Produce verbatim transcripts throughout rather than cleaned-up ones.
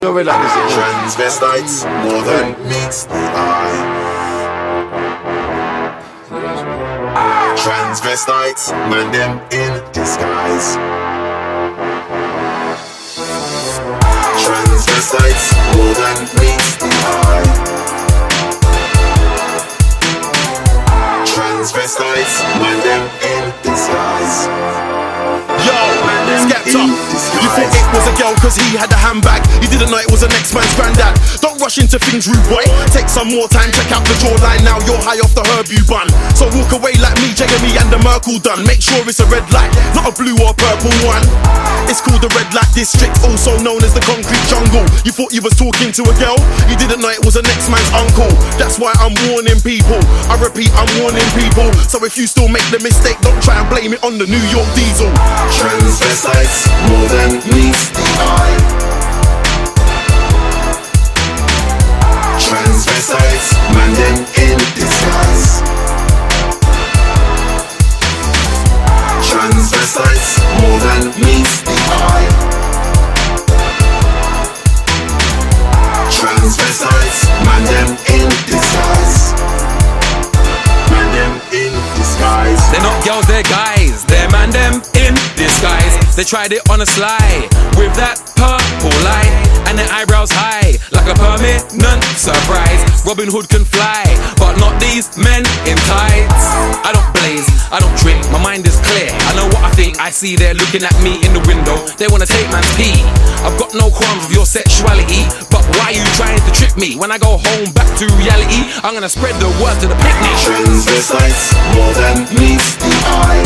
No way like this. Transvestites, more than meets the eye. Transvestites, man them in disguise. Transvestites, more than meets the eye. Transvestites, man them in disguise. Yo, Skepta, you thought it was a girl cause he had a handbag. You didn't know it was the next man's granddad. Don't rush into things, rude boy. Take some more time, check out the jawline. Now you're high off the herb you bun. So walk away like me, Jeremy and the Merkel done. Make sure it's a red light, not a blue or purple one. It's called the red light district, also known as the concrete jungle. You thought you was talking to a girl, you didn't know it was the next man's uncle. That's why I'm warning people, I repeat, I'm warning people. So if you still make the mistake, don't try and blame it on the New York diesel. Transvestites, more than meets the eye. Transvestites, man them in disguise. Transvestites, more than meets the eye. Transvestites, man them in disguise. Man them in disguise. They're not girls, they're guys. They're man them in disguise. They tried it on a sly with that purple light and their eyebrows high like a permanent surprise. Robin Hood can fly, but not these men in tights. I don't blaze, I don't drink, my mind is clear. I know what I think, I see they're looking at me in the window. They wanna take man's pee. I've got no qualms with your sexuality, but why are you trying to trick me? When I go home back to reality, I'm gonna spread the word to the picnic. Transvestites, more than meets the eye.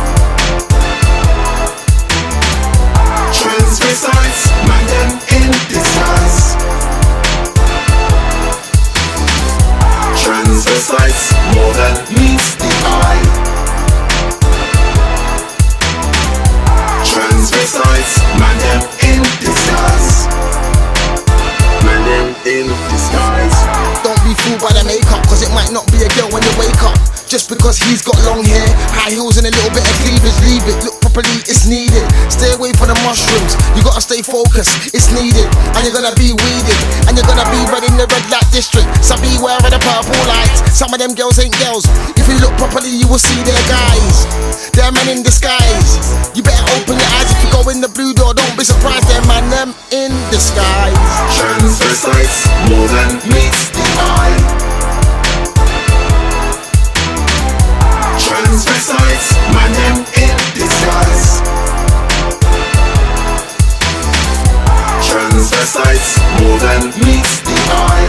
Transvestites, man them in disguise. Transvestites, more than meets the eye. Transvestites, man them in disguise. Man them in disguise. Don't be fooled by the makeup, cause it might not be a girl when you wake up. Just because he's got long hair, high heels and a little bit of cleavage, leave it, look properly, it's needed. Stay away from the mushrooms, you gotta stay focused, it's needed. And you're gonna be weeded, and you're gonna be red in the red light district. So beware of the purple lights, some of them girls ain't girls. If you look properly, you will see they're guys. They're men in disguise. You better open your eyes if you go in the blue door, don't be surprised, they're man them in disguise. Transvestites, more than meets the eye. Transvestites, man them in disguise. Transvestites, more than meets the eye.